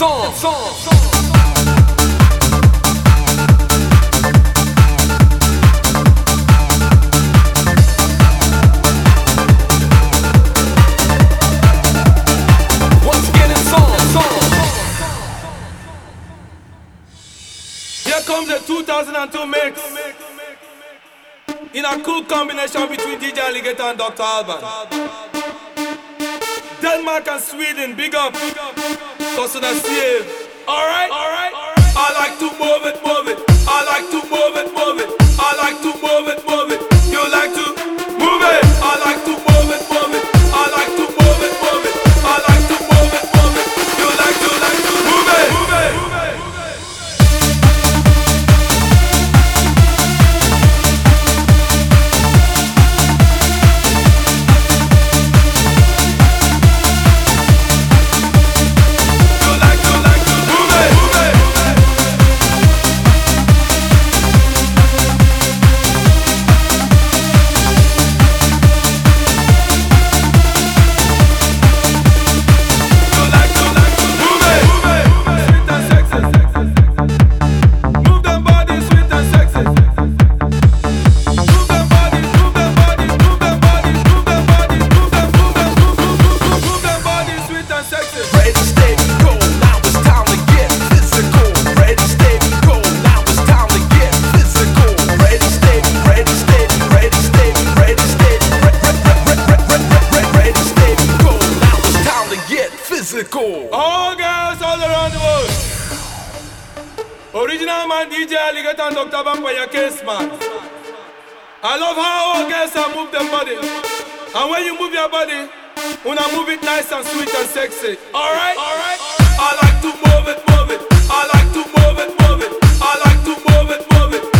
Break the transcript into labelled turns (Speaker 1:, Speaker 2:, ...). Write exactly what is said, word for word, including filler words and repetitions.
Speaker 1: song, song, song.
Speaker 2: Comes the two thousand two mix in a cool combination between D J Alligator and Doctor Alban. Denmark and Sweden, big up. Cousin Steve. Alright, alright. I like to move it, move it. I like to move it, move it. I like to move it, move it. You like to move it. I like to move it, move it. I like to move it, move it. I like to move it, move it. You like to, like to move it, move it. All girls all around the world. Original man D J Alligator and Doctor Vampire Case man. I love how all girls are move their body. And when you move your body, wanna move it nice and sweet and sexy. Alright? Alright? I like to move it, move it. I like to move it, move it. I like to move it, move it.